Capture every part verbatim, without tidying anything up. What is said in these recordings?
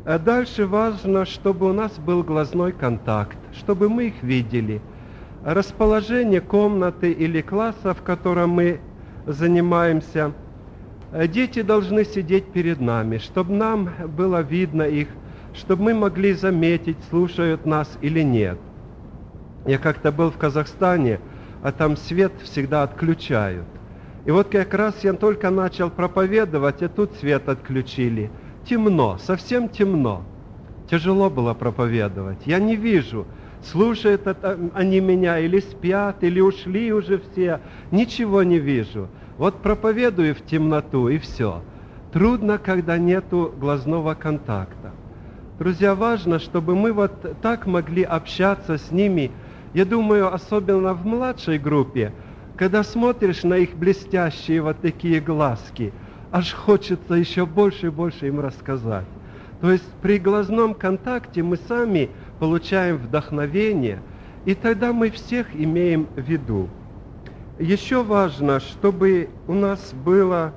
А дальше важно, чтобы у нас был глазной контакт, чтобы мы их видели. Расположение комнаты или класса, в котором мы занимаемся, дети должны сидеть перед нами, чтобы нам было видно их, чтобы мы могли заметить, слушают нас или нет. Я как-то был в Казахстане, а там свет всегда отключают. И вот как раз я только начал проповедовать, и тут свет отключили. Темно, совсем темно. Тяжело было проповедовать. Я не вижу, слушают это они меня или спят, или ушли уже все. Ничего не вижу. Вот проповедую в темноту, и все. Трудно, когда нету глазного контакта. Друзья, важно, чтобы мы вот так могли общаться с ними. Я думаю, особенно в младшей группе, когда смотришь на их блестящие вот такие глазки, аж хочется еще больше и больше им рассказать. То есть при глазном контакте мы сами получаем вдохновение, и тогда мы всех имеем в виду. Еще важно, чтобы у нас было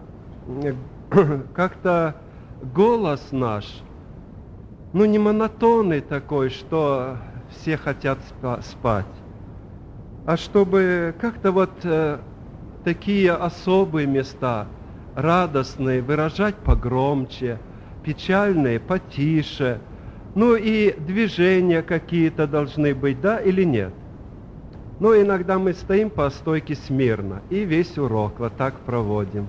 как-то голос наш, ну не монотонный такой, что все хотят спать, а чтобы как-то вот э, такие особые места, радостные, выражать погромче, печальные потише, ну и движения какие-то должны быть, да или нет? Ну, иногда мы стоим по стойке смирно, и весь урок вот так проводим.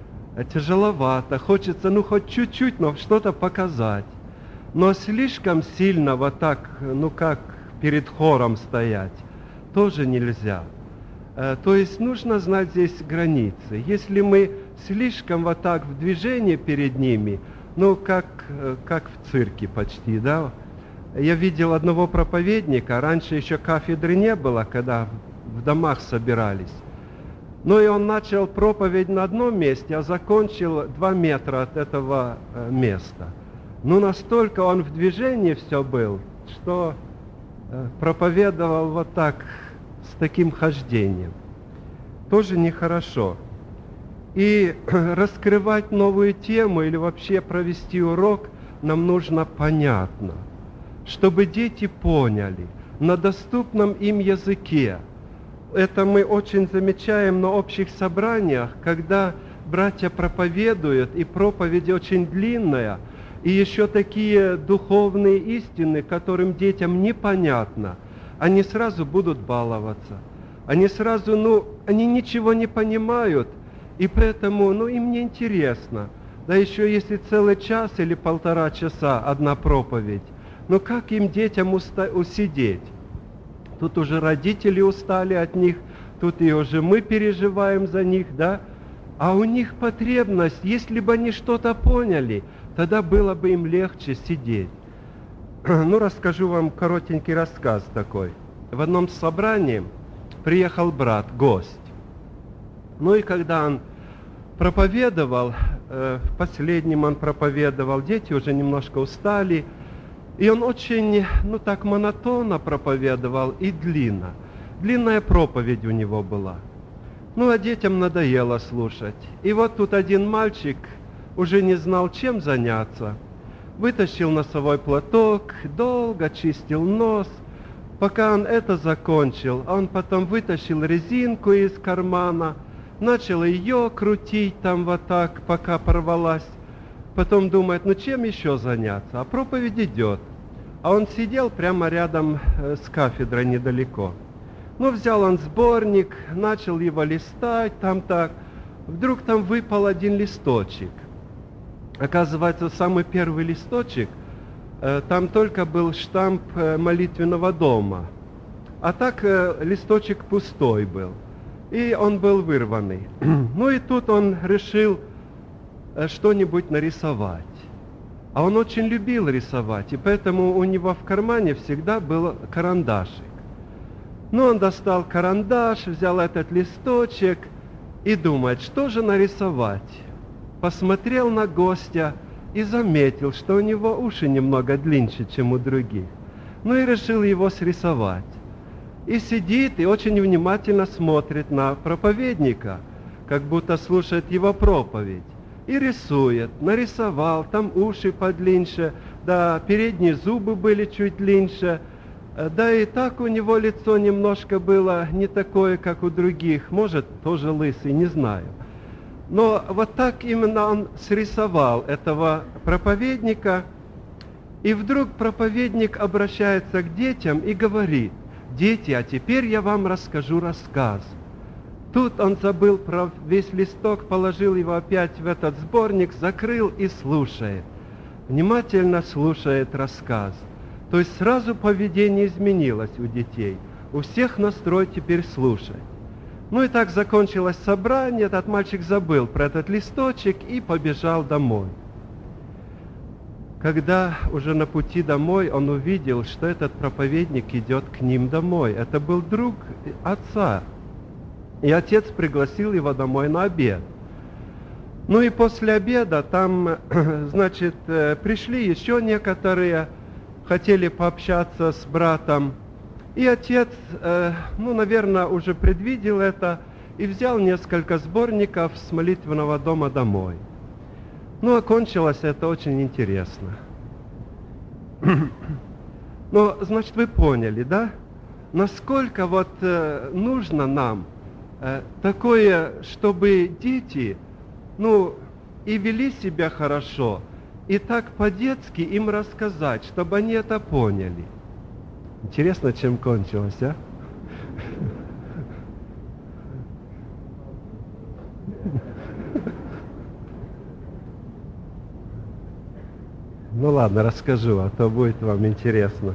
Тяжеловато, хочется, ну, хоть чуть-чуть, но что-то показать. Но слишком сильно вот так, ну, как перед хором стоять, тоже нельзя. То есть нужно знать здесь границы. Если мы слишком вот так в движении перед ними, ну, как, как в цирке почти, да. Я видел одного проповедника, раньше еще кафедры не было, когда в домах собирались. Ну, и он начал проповедь на одном месте, а закончил два метра от этого места. Ну, настолько он в движении все был, что проповедовал вот так, с таким хождением. Тоже нехорошо. И раскрывать новую тему или вообще провести урок нам нужно понятно, чтобы дети поняли на доступном им языке. Это мы очень замечаем на общих собраниях, когда братья проповедуют, и проповедь очень длинная, и еще такие духовные истины, которым детям непонятно, они сразу будут баловаться. Они сразу, ну, они ничего не понимают, и поэтому, ну, им не интересно. Да еще если целый час или полтора часа одна проповедь, ну как им, детям, уста- усидеть? Тут уже родители устали от них, тут и уже мы переживаем за них, да? А у них потребность, если бы они что-то поняли, тогда было бы им легче сидеть. Ну, расскажу вам коротенький рассказ такой. В одном собрании приехал брат, гость. Ну и когда он проповедовал, э, в последнем он проповедовал, дети уже немножко устали, и он очень, ну так, монотонно проповедовал и длинно. Длинная проповедь у него была. Ну, а детям надоело слушать. И вот тут один мальчик уже не знал, чем заняться. Вытащил носовой платок, долго чистил нос. Пока он это закончил, он потом вытащил резинку из кармана, начал ее крутить там вот так, пока порвалась. Потом думает, ну чем еще заняться? А проповедь идет. А он сидел прямо рядом с кафедрой недалеко. Ну, взял он сборник, начал его листать, там так. Вдруг там выпал один листочек. Оказывается, самый первый листочек, там только был штамп молитвенного дома. А так листочек пустой был. И он был вырванный. Ну и тут он решил что-нибудь нарисовать. А он очень любил рисовать, и поэтому у него в кармане всегда был карандашик. Ну, он достал карандаш, взял этот листочек и думает, что же нарисовать. Посмотрел на гостя и заметил, что у него уши немного длиннее, чем у других. Ну и решил его срисовать. И сидит и очень внимательно смотрит на проповедника, как будто слушает его проповедь. И рисует, нарисовал, там уши подлиннее, да передние зубы были чуть длиннее, да и так у него лицо немножко было не такое, как у других, может, тоже лысый, не знаю. Но вот так именно он срисовал этого проповедника, и вдруг проповедник обращается к детям и говорит: «Дети, а теперь я вам расскажу рассказ». Тут он забыл про весь листок, положил его опять в этот сборник, закрыл и слушает. Внимательно слушает рассказ. То есть сразу поведение изменилось у детей. У всех настрой теперь слушать. Ну и так закончилось собрание, этот мальчик забыл про этот листочек и побежал домой. Когда уже на пути домой он увидел, что этот проповедник идет к ним домой. Это был друг отца. И отец пригласил его домой на обед. Ну и после обеда там, значит, пришли еще некоторые, хотели пообщаться с братом. И отец, ну, наверное, уже предвидел это и взял несколько сборников с молитвенного дома домой. Ну, окончилось это очень интересно. Но, значит, вы поняли, да? Насколько вот нужно нам такое, чтобы дети, ну, и вели себя хорошо, и так по-детски им рассказать, чтобы они это поняли. Интересно, чем кончилось, а? Ну ладно, расскажу, а то будет вам интересно.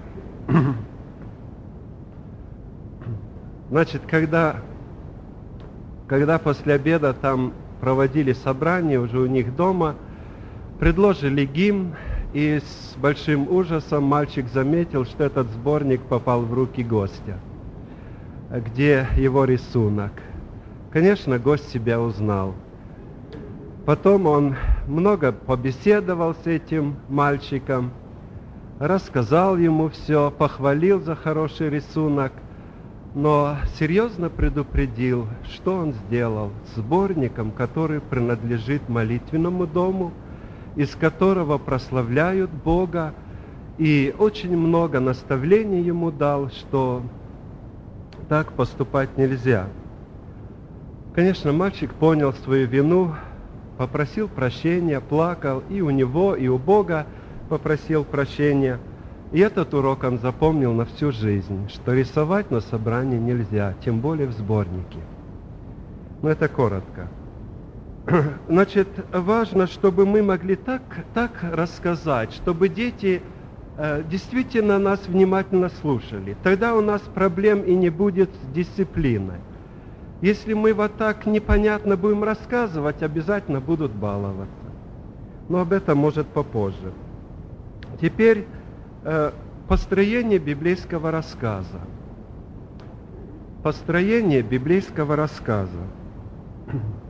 Значит, когда, когда после обеда там проводили собрание уже у них дома, предложили гимн, и с большим ужасом мальчик заметил, что этот сборник попал в руки гостя, где его рисунок. Конечно, гость себя узнал. Потом он много побеседовал с этим мальчиком, рассказал ему все, похвалил за хороший рисунок, но серьезно предупредил, что он сделал с сборником, который принадлежит молитвенному дому, из которого прославляют Бога, и очень много наставлений ему дал, что так поступать нельзя. Конечно, мальчик понял свою вину, попросил прощения, плакал и у него, и у Бога попросил прощения. И этот урок он запомнил на всю жизнь, что рисовать на собрании нельзя, тем более в сборнике. Но это коротко. Значит, важно, чтобы мы могли так, так рассказать, чтобы дети э, действительно нас внимательно слушали. Тогда у нас проблем и не будет с дисциплиной. Если мы вот так непонятно будем рассказывать, обязательно будут баловаться. Но об этом может попозже. Теперь э, построение библейского рассказа. Построение библейского рассказа.